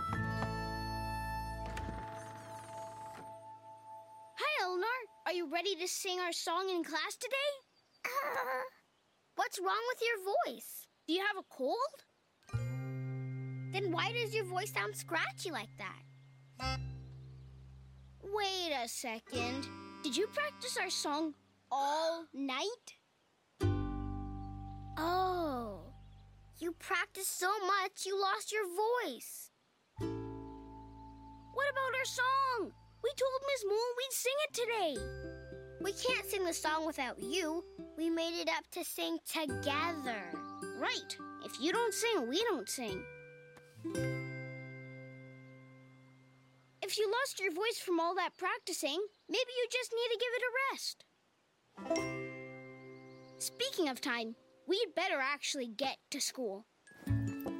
Hi, Eleanor. Are you ready to sing our song in class today? What's wrong with your voice? Do you have a cold? Then why does your voice sound scratchy like that? Wait a second. Did you practice our song all night? Oh, you practiced so much you lost your voice. What about our song? We told Miss Moon we'd sing it today. We can't sing the song without you. We made it up to sing together. Right. If you don't sing, we don't sing. If you lost your voice from all that practicing, maybe you just need to give it a rest. Speaking of time, we'd better actually get to school.